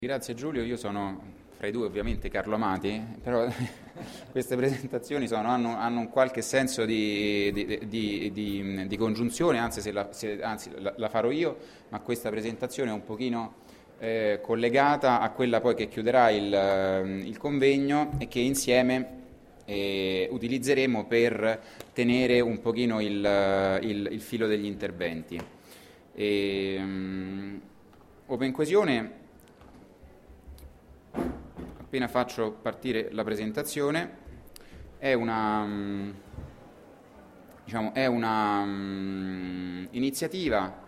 Grazie Giulio, io sono fra i due ovviamente Carlo Amati, però queste presentazioni hanno un qualche senso di congiunzione, anzi, la farò io, ma questa presentazione è un pochino collegata a quella poi che chiuderà il convegno e che insieme utilizzeremo per tenere un pochino il filo degli interventi. Open Coesione. Appena faccio partire la presentazione, è una iniziativa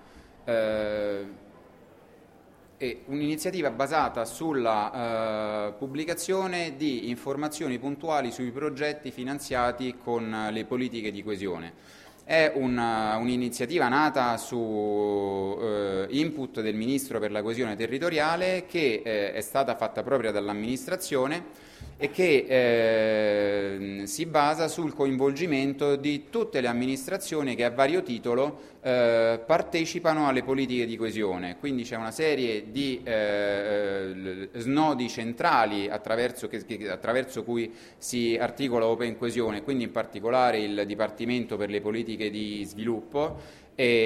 basata sulla pubblicazione di informazioni puntuali sui progetti finanziati con le politiche di coesione. È un'iniziativa nata su input del Ministro per la coesione territoriale che è stata fatta propria dall'amministrazione e che si basa sul coinvolgimento di tutte le amministrazioni che a vario titolo partecipano alle politiche di coesione. Quindi c'è una serie di snodi centrali attraverso cui si articola Open Coesione, quindi in particolare il Dipartimento per le politiche di sviluppo,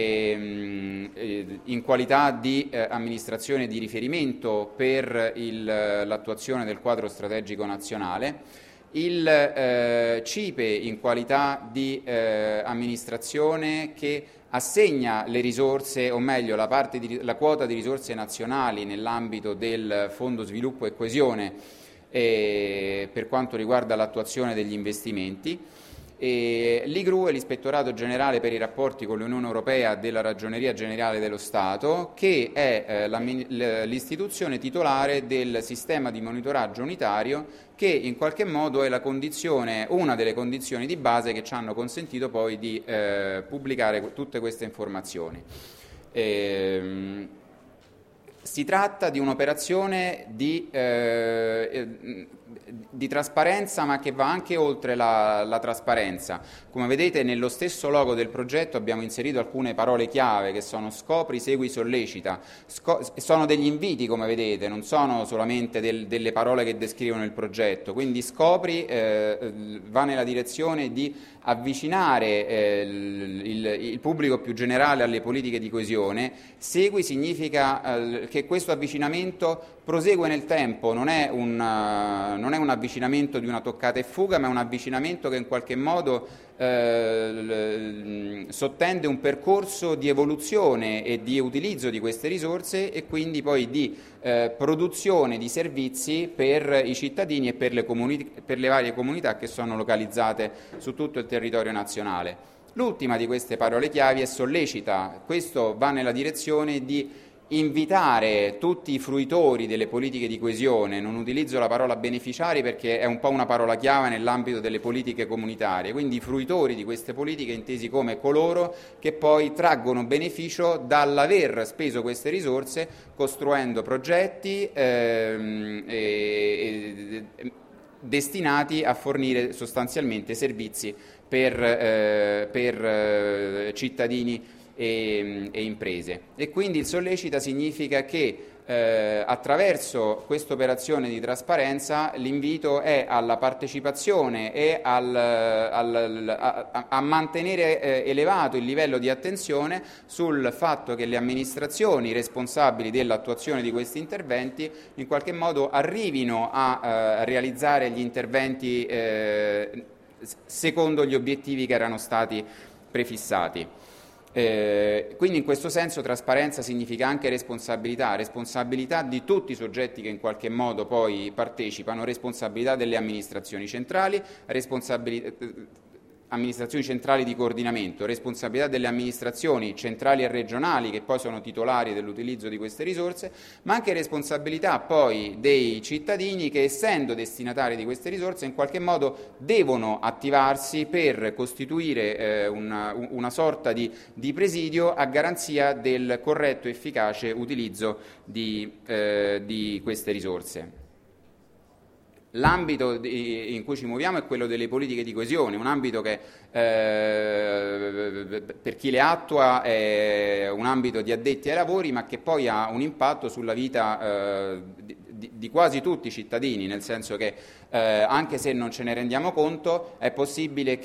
in qualità di amministrazione di riferimento per l'attuazione del quadro strategico nazionale, il CIPE in qualità di amministrazione che assegna le risorse, o meglio la quota di risorse nazionali nell'ambito del Fondo Sviluppo e Coesione per quanto riguarda l'attuazione degli investimenti. L'IGRU è l'Ispettorato Generale per i rapporti con l'Unione Europea della Ragioneria Generale dello Stato, che è l'istituzione titolare del sistema di monitoraggio unitario che in qualche modo è una delle condizioni di base che ci hanno consentito poi di pubblicare tutte queste informazioni. Si tratta di un'operazione di trasparenza, ma che va anche oltre la trasparenza. Come vedete, nello stesso logo del progetto abbiamo inserito alcune parole chiave che sono scopri, segui, sollecita. Sono degli inviti, come vedete, non sono solamente delle parole che descrivono il progetto. Quindi scopri va nella direzione di avvicinare il pubblico più generale alle politiche di coesione. Segui significa che questo avvicinamento prosegue nel tempo, non è un avvicinamento di una toccata e fuga, ma è un avvicinamento che in qualche modo sottende un percorso di evoluzione e di utilizzo di queste risorse e quindi poi di produzione di servizi per i cittadini e per le varie comunità che sono localizzate su tutto il territorio nazionale. L'ultima di queste parole chiavi è sollecita. Questo va nella direzione di invitare tutti i fruitori delle politiche di coesione, non utilizzo la parola beneficiari perché è un po' una parola chiave nell'ambito delle politiche comunitarie, quindi i fruitori di queste politiche intesi come coloro che poi traggono beneficio dall'aver speso queste risorse costruendo progetti destinati a fornire sostanzialmente servizi per cittadini e imprese. E quindi il sollecita significa che attraverso questa operazione di trasparenza l'invito è alla partecipazione e a mantenere elevato il livello di attenzione sul fatto che le amministrazioni responsabili dell'attuazione di questi interventi in qualche modo arrivino a realizzare gli interventi secondo gli obiettivi che erano stati prefissati. Quindi in questo senso trasparenza significa anche responsabilità di tutti i soggetti che in qualche modo poi partecipano, responsabilità delle amministrazioni centrali, amministrazioni centrali di coordinamento, responsabilità delle amministrazioni centrali e regionali che poi sono titolari dell'utilizzo di queste risorse, ma anche responsabilità poi dei cittadini che essendo destinatari di queste risorse in qualche modo devono attivarsi per costituire una sorta di presidio a garanzia del corretto e efficace utilizzo di queste risorse. L'ambito in cui ci muoviamo è quello delle politiche di coesione, un ambito che per chi le attua è un ambito di addetti ai lavori, ma che poi ha un impatto sulla vita di quasi tutti i cittadini, nel senso che anche se non ce ne rendiamo conto è possibile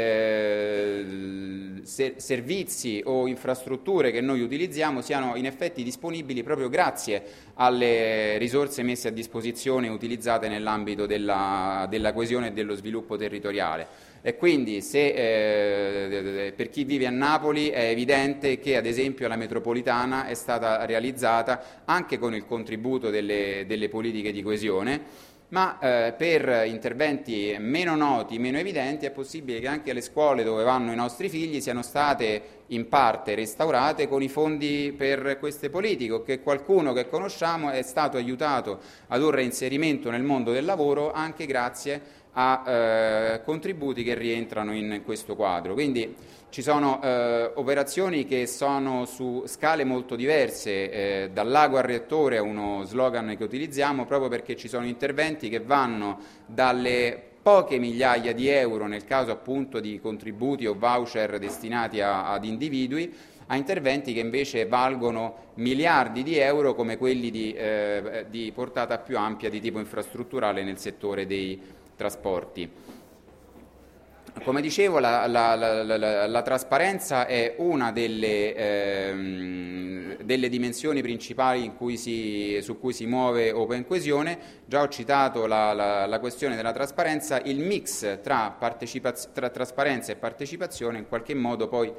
che servizi o infrastrutture che noi utilizziamo siano in effetti disponibili proprio grazie alle risorse messe a disposizione e utilizzate nell'ambito della coesione e dello sviluppo territoriale. E quindi per chi vive a Napoli è evidente che ad esempio la metropolitana è stata realizzata anche con il contributo delle politiche di coesione, ma per interventi meno noti, meno evidenti, è possibile che anche le scuole dove vanno i nostri figli siano state in parte restaurate con i fondi per queste politiche, o che qualcuno che conosciamo è stato aiutato ad un reinserimento nel mondo del lavoro anche grazie a contributi che rientrano in questo quadro. Quindi ci sono operazioni che sono su scale molto diverse, dal lago al reattore è uno slogan che utilizziamo proprio perché ci sono interventi che vanno dalle poche migliaia di euro nel caso appunto di contributi o voucher destinati ad individui, a interventi che invece valgono miliardi di euro come quelli di portata più ampia di tipo infrastrutturale nel settore dei trasporti. Come dicevo, la trasparenza è una delle dimensioni principali su cui si muove Open Coesione. Già ho citato la questione della trasparenza, il mix tra trasparenza e partecipazione in qualche modo poi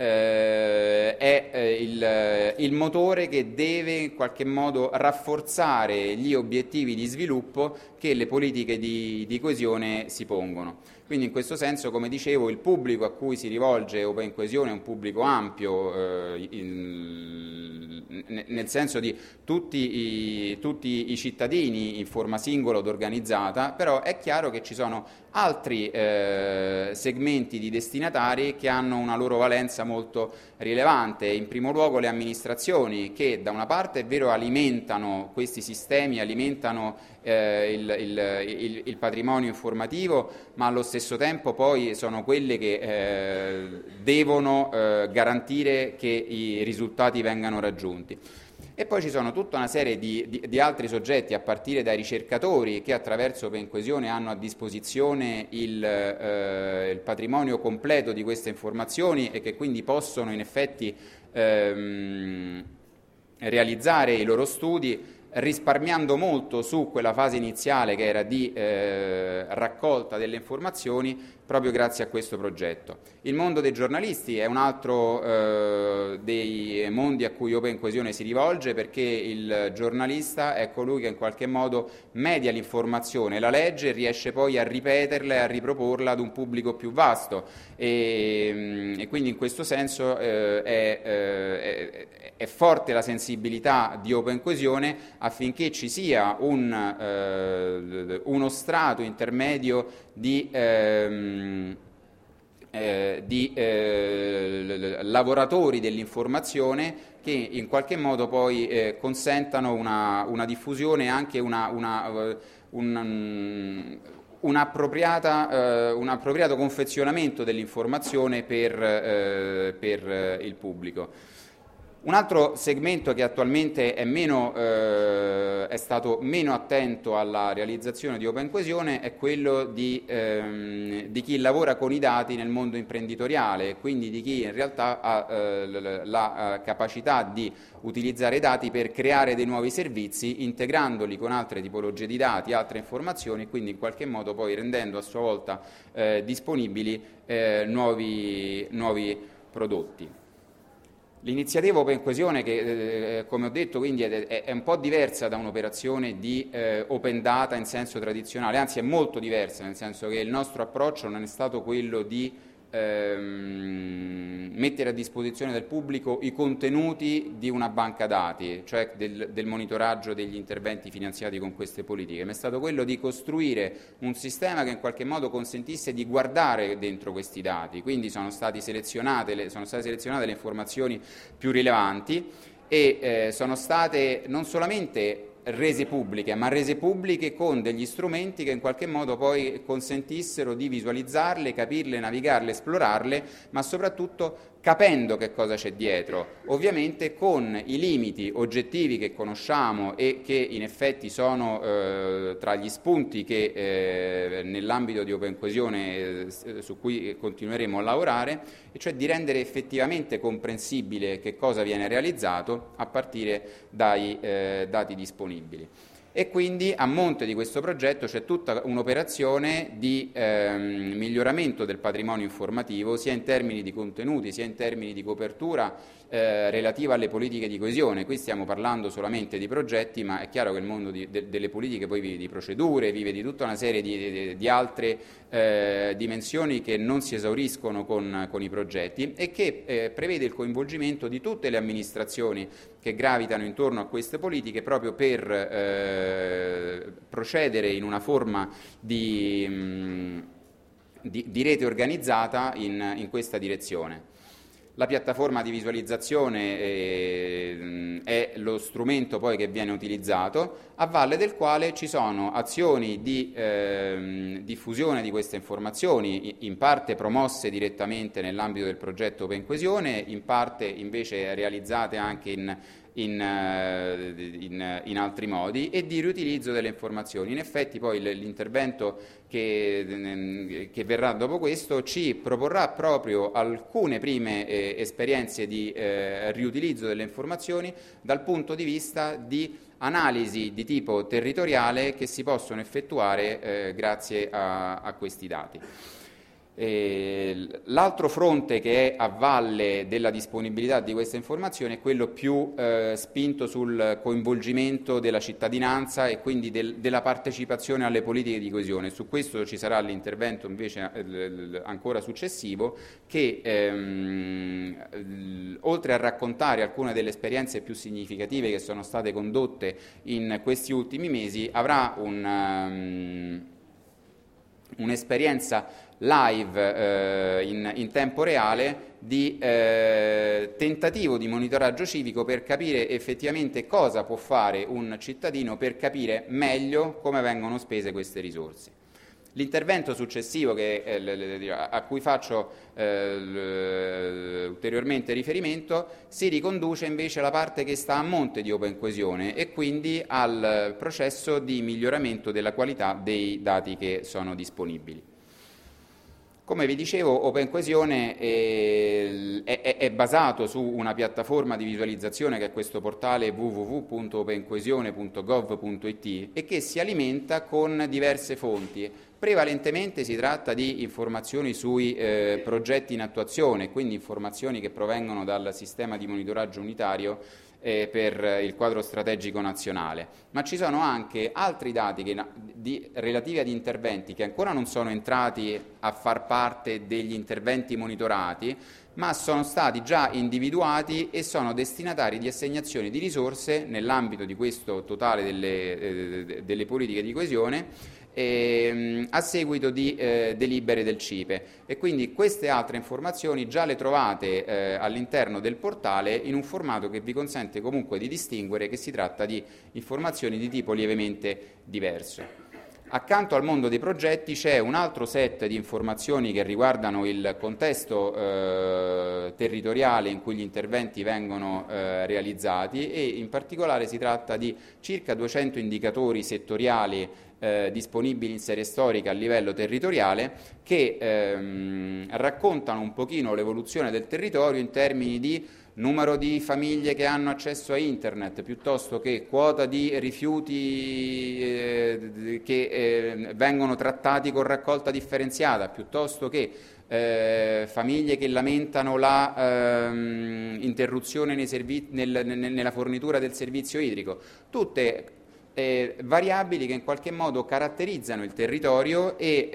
è il motore che deve in qualche modo rafforzare gli obiettivi di sviluppo che le politiche di coesione si pongono. Quindi in questo senso, come dicevo, il pubblico a cui si rivolge Open Coesione è un pubblico ampio, nel senso di tutti i cittadini in forma singola od organizzata, però è chiaro che ci sono altri segmenti di destinatari che hanno una loro valenza molto rilevante, in primo luogo le amministrazioni che da una parte è vero alimentano questi sistemi, alimentano il patrimonio informativo, ma allo stesso tempo poi sono quelle che devono garantire che i risultati vengano raggiunti. E poi ci sono tutta una serie di altri soggetti, a partire dai ricercatori che attraverso Open Coesione hanno a disposizione il patrimonio completo di queste informazioni e che quindi possono in effetti realizzare i loro studi risparmiando molto su quella fase iniziale che era di raccolta delle informazioni proprio grazie a questo progetto. Il mondo dei giornalisti è un altro dei mondi a cui Open Coesione si rivolge, perché il giornalista è colui che in qualche modo media l'informazione, la legge e riesce poi a ripeterla e a riproporla ad un pubblico più vasto e quindi in questo senso è forte la sensibilità di Open Coesione affinché ci sia uno strato intermedio di lavoratori dell'informazione che in qualche modo poi consentano una diffusione e anche un appropriato confezionamento dell'informazione per il pubblico. Un altro segmento che attualmente è stato meno attento alla realizzazione di Open Coesione è quello di chi lavora con i dati nel mondo imprenditoriale, quindi di chi in realtà ha la capacità di utilizzare i dati per creare dei nuovi servizi, integrandoli con altre tipologie di dati, altre informazioni, e quindi in qualche modo poi rendendo a sua volta disponibili nuovi prodotti. L'iniziativa Open Coesione, che come ho detto quindi è un po' diversa da un'operazione di open data in senso tradizionale, anzi è molto diversa, nel senso che il nostro approccio non è stato quello di mettere a disposizione del pubblico i contenuti di una banca dati, cioè del monitoraggio degli interventi finanziati con queste politiche, ma è stato quello di costruire un sistema che in qualche modo consentisse di guardare dentro questi dati, quindi sono state selezionate le informazioni più rilevanti e sono state non solamente rese pubbliche, ma rese pubbliche con degli strumenti che in qualche modo poi consentissero di visualizzarle, capirle, navigarle, esplorarle, ma soprattutto capendo che cosa c'è dietro, ovviamente con i limiti oggettivi che conosciamo e che in effetti sono tra gli spunti che nell'ambito di Open Coesione su cui continueremo a lavorare, e cioè di rendere effettivamente comprensibile che cosa viene realizzato a partire dai dati disponibili. E quindi a monte di questo progetto c'è tutta un'operazione di miglioramento del patrimonio informativo, sia in termini di contenuti, sia in termini di copertura relativa alle politiche di coesione. Qui stiamo parlando solamente di progetti, ma è chiaro che il mondo delle politiche poi vive di procedure, vive di tutta una serie di altre dimensioni che non si esauriscono con i progetti e che prevede il coinvolgimento di tutte le amministrazioni che gravitano intorno a queste politiche proprio per procedere in una forma di rete organizzata in questa direzione. La piattaforma di visualizzazione è lo strumento poi che viene utilizzato, a valle del quale ci sono azioni di diffusione di queste informazioni, in parte promosse direttamente nell'ambito del progetto Open Coesione, in parte invece realizzate anche in altri modi, e di riutilizzo delle informazioni. In effetti poi l'intervento che verrà dopo questo ci proporrà proprio alcune prime esperienze di riutilizzo delle informazioni dal punto di vista di analisi di tipo territoriale che si possono effettuare grazie a questi dati. L'altro fronte che è a valle della disponibilità di queste informazioni è quello più spinto sul coinvolgimento della cittadinanza e quindi della partecipazione alle politiche di coesione. Su questo ci sarà l'intervento invece ancora successivo che oltre a raccontare alcune delle esperienze più significative che sono state condotte in questi ultimi mesi, avrà un'esperienza live in tempo reale di tentativo di monitoraggio civico per capire effettivamente cosa può fare un cittadino per capire meglio come vengono spese queste risorse. L'intervento successivo a cui faccio ulteriormente riferimento si riconduce invece alla parte che sta a monte di Open Coesione e quindi al processo di miglioramento della qualità dei dati che sono disponibili. Come vi dicevo, Open Coesione è basato su una piattaforma di visualizzazione che è questo portale www.opencoesione.gov.it e che si alimenta con diverse fonti. Prevalentemente si tratta di informazioni sui progetti in attuazione, quindi informazioni che provengono dal sistema di monitoraggio unitario per il quadro strategico nazionale, ma ci sono anche altri dati relativi ad interventi che ancora non sono entrati a far parte degli interventi monitorati, ma sono stati già individuati e sono destinatari di assegnazioni di risorse nell'ambito di questo totale delle politiche di coesione a seguito di delibere del CIPE, e quindi queste altre informazioni già le trovate all'interno del portale in un formato che vi consente comunque di distinguere che si tratta di informazioni di tipo lievemente diverso. Accanto al mondo dei progetti c'è un altro set di informazioni che riguardano il contesto territoriale in cui gli interventi vengono realizzati, e in particolare si tratta di circa 200 indicatori settoriali disponibili in serie storica a livello territoriale che raccontano un pochino l'evoluzione del territorio in termini di numero di famiglie che hanno accesso a internet, piuttosto che quota di rifiuti che vengono trattati con raccolta differenziata, piuttosto che famiglie che lamentano la interruzione nella fornitura del servizio idrico. Tutte variabili che in qualche modo caratterizzano il territorio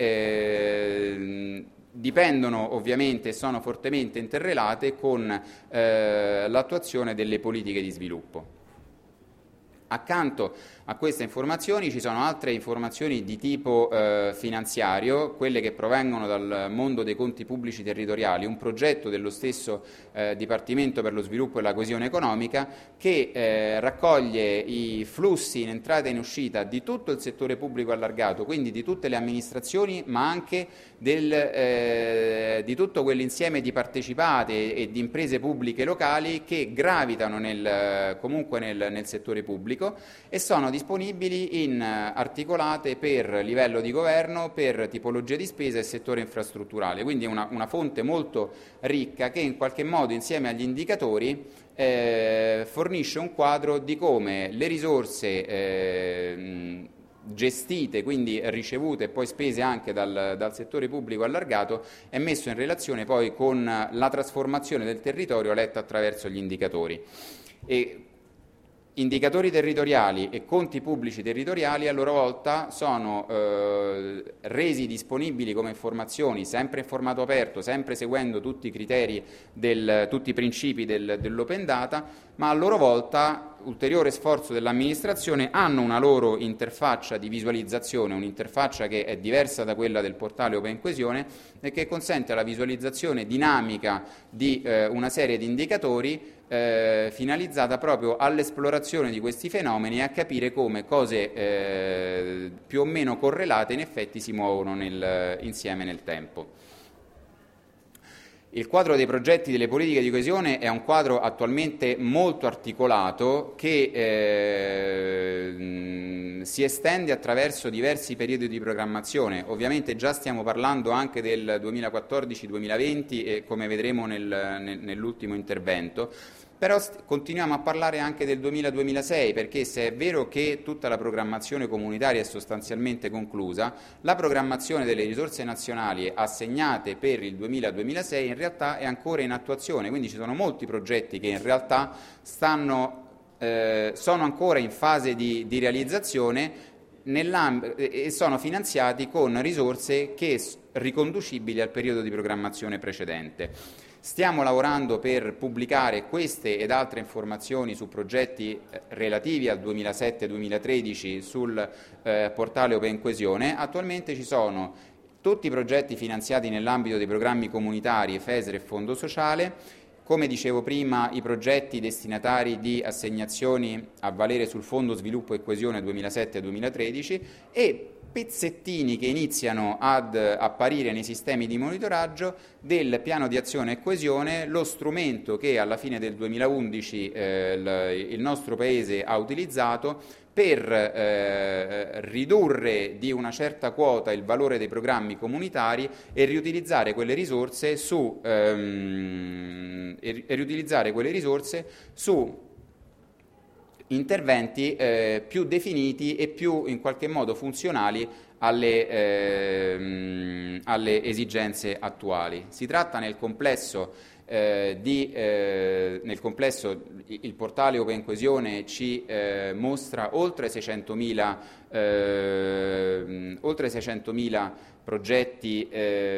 e dipendono ovviamente e sono fortemente interrelate con l'attuazione delle politiche di sviluppo. Accanto a queste informazioni ci sono altre informazioni di tipo finanziario, quelle che provengono dal mondo dei conti pubblici territoriali, un progetto dello stesso Dipartimento per lo sviluppo e la coesione economica che raccoglie i flussi in entrata e in uscita di tutto il settore pubblico allargato, quindi di tutte le amministrazioni, ma anche di tutto quell'insieme di partecipate e di imprese pubbliche locali che gravitano comunque nel settore pubblico e sono disponibili in articolate per livello di governo, per tipologia di spesa e settore infrastrutturale. Quindi è una fonte molto ricca che in qualche modo insieme agli indicatori fornisce un quadro di come le risorse gestite, quindi ricevute e poi spese anche dal settore pubblico allargato, è messo in relazione poi con la trasformazione del territorio letta attraverso gli indicatori. E indicatori territoriali e conti pubblici territoriali a loro volta sono resi disponibili come informazioni, sempre in formato aperto, sempre seguendo tutti i criteri, tutti i principi dell'open data, ma a loro volta, ulteriore sforzo dell'amministrazione, hanno una loro interfaccia di visualizzazione, un'interfaccia che è diversa da quella del portale Open Coesione e che consente la visualizzazione dinamica di una serie di indicatori finalizzata proprio all'esplorazione di questi fenomeni e a capire come cose più o meno correlate in effetti si muovono insieme nel tempo. Il quadro dei progetti delle politiche di coesione è un quadro attualmente molto articolato che si estende attraverso diversi periodi di programmazione. Ovviamente già stiamo parlando anche del 2014-2020 e come vedremo nell'ultimo intervento, però continuiamo a parlare anche del 2000-2006 perché se è vero che tutta la programmazione comunitaria è sostanzialmente conclusa, la programmazione delle risorse nazionali assegnate per il 2000-2006 in realtà è ancora in attuazione, quindi ci sono molti progetti che in realtà sono ancora in fase di realizzazione e sono finanziati con risorse riconducibili al periodo di programmazione precedente. Stiamo lavorando per pubblicare queste ed altre informazioni su progetti relativi al 2007-2013 sul portale Open Coesione. Attualmente ci sono tutti i progetti finanziati nell'ambito dei programmi comunitari FESR e Fondo Sociale, come dicevo prima i progetti destinatari di assegnazioni a valere sul Fondo Sviluppo e Coesione 2007-2013 e pezzettini che iniziano ad apparire nei sistemi di monitoraggio del piano di azione e coesione, lo strumento che alla fine del 2011 il nostro Paese ha utilizzato per ridurre di una certa quota il valore dei programmi comunitari e riutilizzare quelle risorse su interventi più definiti e più in qualche modo funzionali alle esigenze attuali. Si tratta nel complesso il portale Open Coesione ci mostra oltre 600.000 progetti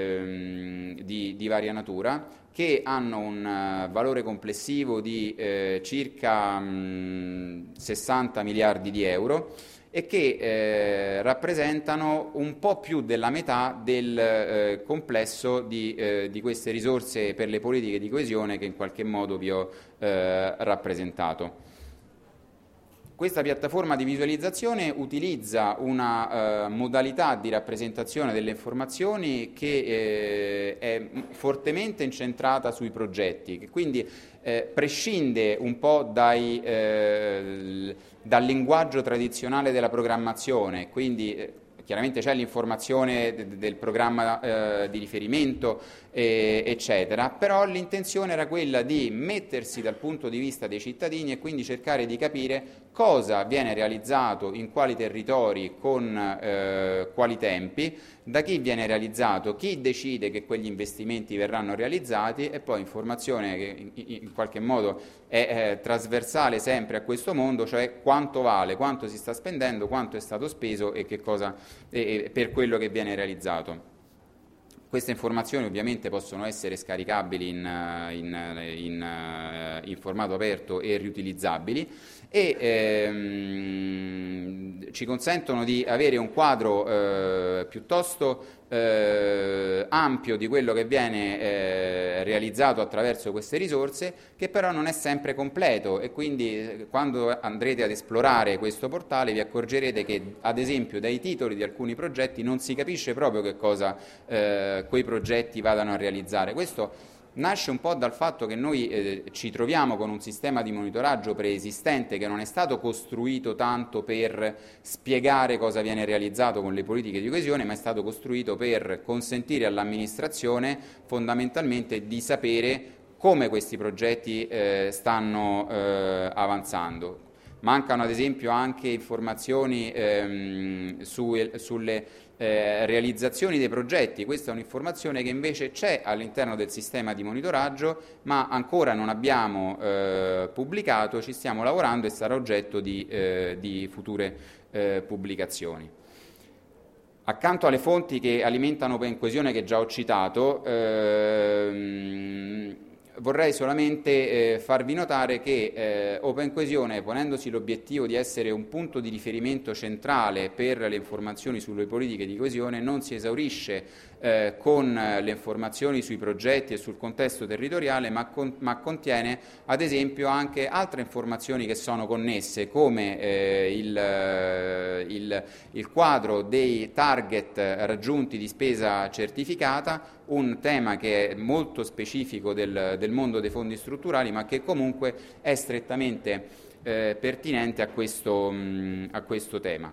di varia natura che hanno un valore complessivo di circa 60 miliardi di euro e che rappresentano un po' più della metà del complesso di queste risorse per le politiche di coesione che in qualche modo vi ho rappresentato. Questa piattaforma di visualizzazione utilizza una modalità di rappresentazione delle informazioni che è fortemente incentrata sui progetti, che quindi prescinde un po' dal linguaggio tradizionale della programmazione, quindi chiaramente c'è l'informazione del programma di riferimento, eccetera, però l'intenzione era quella di mettersi dal punto di vista dei cittadini e quindi cercare di capire cosa viene realizzato in quali territori, con quali tempi, da chi viene realizzato, chi decide che quegli investimenti verranno realizzati e poi informazione che in qualche modo è trasversale sempre a questo mondo, cioè quanto vale, quanto si sta spendendo, quanto è stato speso e che cosa per quello che viene realizzato. Queste informazioni ovviamente possono essere scaricabili in formato aperto e riutilizzabili e ci consentono di avere un quadro piuttosto ampio di quello che viene realizzato attraverso queste risorse, che però non è sempre completo, e quindi quando andrete ad esplorare questo portale vi accorgerete che ad esempio dai titoli di alcuni progetti non si capisce proprio che cosa quei progetti vadano a realizzare. Questo nasce un po' dal fatto che noi ci troviamo con un sistema di monitoraggio preesistente che non è stato costruito tanto per spiegare cosa viene realizzato con le politiche di coesione, ma è stato costruito per consentire all'amministrazione fondamentalmente di sapere come questi progetti stanno avanzando. Mancano ad esempio anche informazioni sulle realizzazioni dei progetti. Questa è un'informazione che invece c'è all'interno del sistema di monitoraggio, ma ancora non abbiamo pubblicato, ci stiamo lavorando e sarà oggetto di future pubblicazioni. Accanto alle fonti che alimentano Open Coesione che già ho citato, vorrei solamente farvi notare che Open Coesione, ponendosi l'obiettivo di essere un punto di riferimento centrale per le informazioni sulle politiche di coesione, non si esaurisce con le informazioni sui progetti e sul contesto territoriale, ma contiene ad esempio anche altre informazioni che sono connesse, come il quadro dei target raggiunti di spesa certificata, un tema che è molto specifico del mondo dei fondi strutturali, ma che comunque è strettamente pertinente a questo tema.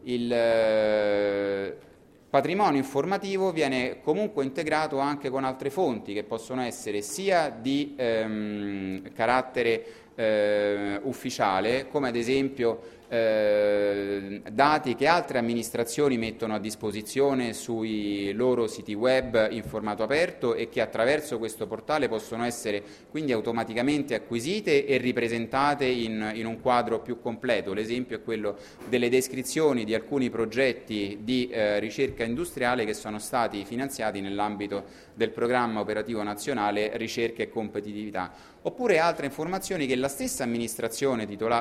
Il patrimonio informativo viene comunque integrato anche con altre fonti che possono essere sia di carattere ufficiale, come ad esempio dati che altre amministrazioni mettono a disposizione sui loro siti web in formato aperto e che attraverso questo portale possono essere quindi automaticamente acquisite e ripresentate in un quadro più completo. L'esempio è quello delle descrizioni di alcuni progetti di ricerca industriale che sono stati finanziati nell'ambito del programma operativo nazionale Ricerca e Competitività, oppure altre informazioni che la stessa amministrazione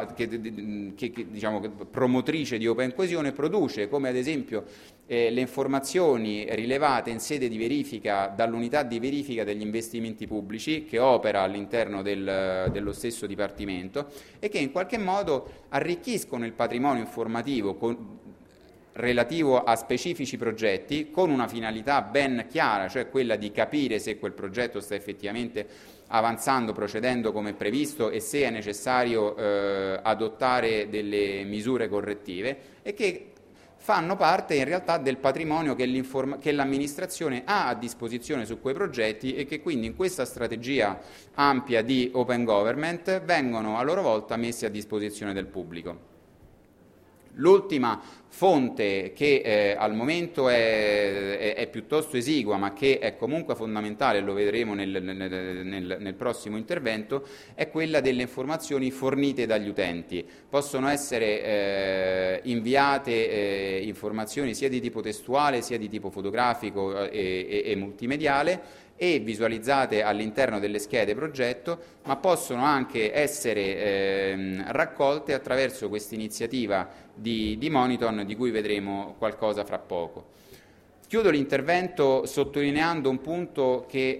promotrice di Open Coesione produce, come ad esempio le informazioni rilevate in sede di verifica dall'unità di verifica degli investimenti pubblici che opera all'interno dello stesso Dipartimento e che in qualche modo arricchiscono il patrimonio informativo relativo a specifici progetti con una finalità ben chiara, cioè quella di capire se quel progetto sta effettivamente avanzando, procedendo come previsto e se è necessario adottare delle misure correttive, e che fanno parte in realtà del patrimonio che l'amministrazione ha a disposizione su quei progetti e che quindi in questa strategia ampia di Open Government vengono a loro volta messi a disposizione del pubblico. L'ultima fonte che al momento è piuttosto esigua, ma che è comunque fondamentale, lo vedremo nel prossimo intervento, è quella delle informazioni fornite dagli utenti. Possono essere inviate informazioni sia di tipo testuale, sia di tipo fotografico e multimediale, e visualizzate all'interno delle schede progetto, ma possono anche essere raccolte attraverso questa iniziativa di Moniton, di cui vedremo qualcosa fra poco. Chiudo l'intervento sottolineando un punto che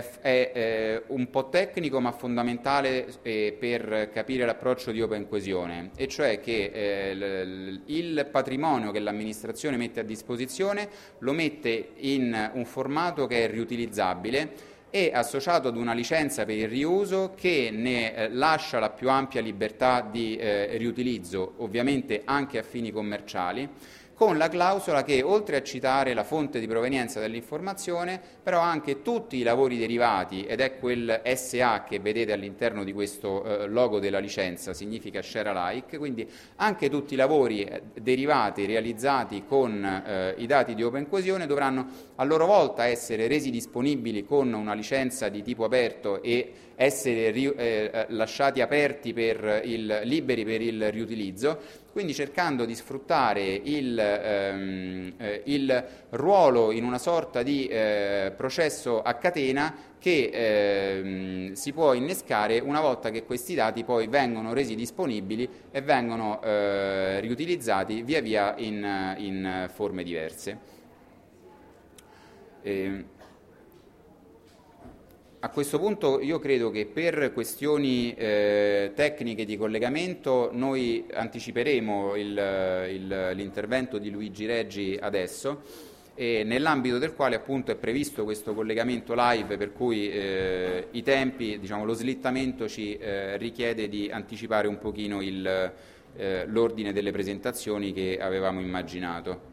è un po' tecnico ma fondamentale per capire l'approccio di Open Coesione, e cioè che il patrimonio che l'amministrazione mette a disposizione lo mette in un formato che è riutilizzabile e associato ad una licenza per il riuso che ne lascia la più ampia libertà di riutilizzo, ovviamente anche a fini commerciali, con la clausola che, oltre a citare la fonte di provenienza dell'informazione, però anche tutti i lavori derivati, ed è quel SA che vedete all'interno di questo logo della licenza, significa share alike, quindi anche tutti i lavori derivati realizzati con i dati di Open Coesione dovranno a loro volta essere resi disponibili con una licenza di tipo aperto e essere lasciati aperti liberi per il riutilizzo, quindi cercando di sfruttare il ruolo in una sorta di processo a catena che si può innescare una volta che questi dati poi vengono resi disponibili e vengono riutilizzati via via in forme diverse. A questo punto io credo che per questioni tecniche di collegamento noi anticiperemo l'intervento di Luigi Reggi adesso, nell'ambito del quale appunto è previsto questo collegamento live, per cui i tempi, diciamo, lo slittamento ci richiede di anticipare un pochino l'ordine delle presentazioni che avevamo immaginato.